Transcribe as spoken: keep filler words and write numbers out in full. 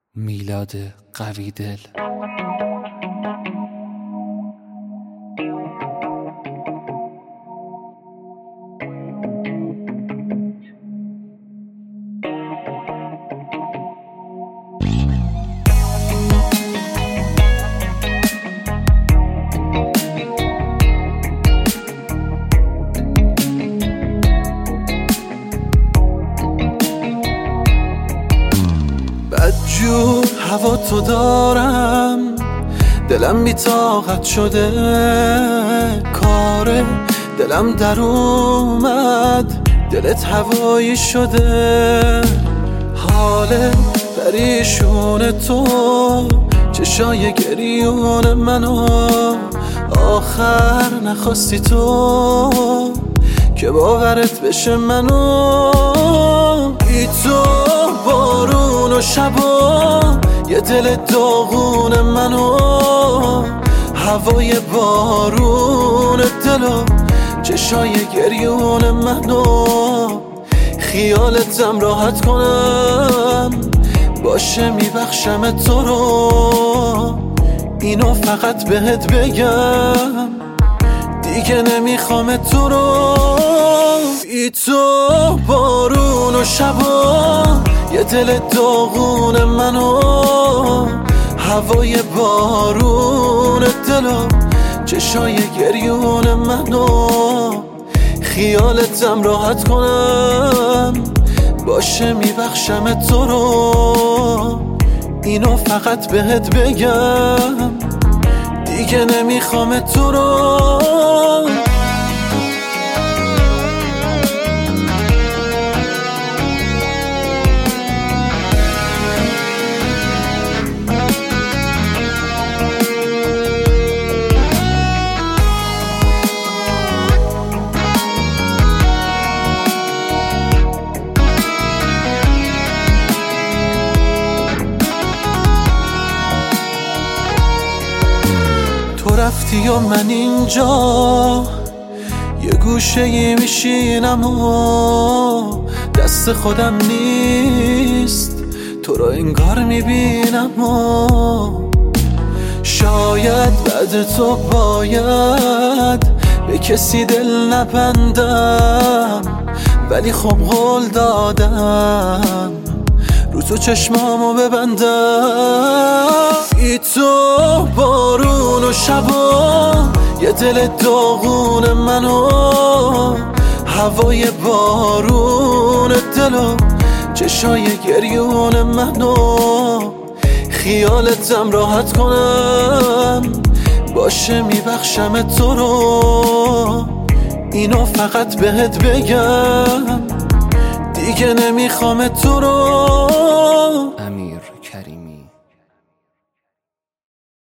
میلاد قوی دل. بدجور هوا تو دارم، دلم بی طاقت شده، کاره دلم در اومد، دلت هوایی شده. حال پریشون تو، چشای گریون منو، آخر نخواستی تو که باورت بشه منو. بی تو بارون و شبا یه دل داغون منو، هوای بارون دلو چشای گریون منو. خیالتم راحت کنم باشه میبخشم تو رو، اینو فقط بهت بگم دیگه نمیخوام تو رو. بی تو بارون و شبا یه دل داغون منو، هوای بارون دلو چشای گریون منو. خیالتم راحت کنم باشه میبخشم تو رو، اینو فقط بهت بگم دیگه نمیخوام تو رو. تو رفتی و من اینجا یه گوشه ای میشینم و دست خودم نیست، تو رو انگار میبینم و شاید بعد تو باید به کسی دل نبندم، ولی خب قول دادم رو تو چشمامو ببندم. بی تو بارون و شبا یه دل داغون منو، هوای بارون دلو چشای گریون منو. خیالتم راحت کنم باشه میبخشم تو رو، اینو فقط بهت بگم دیگه نمیخوام تو رو. امیر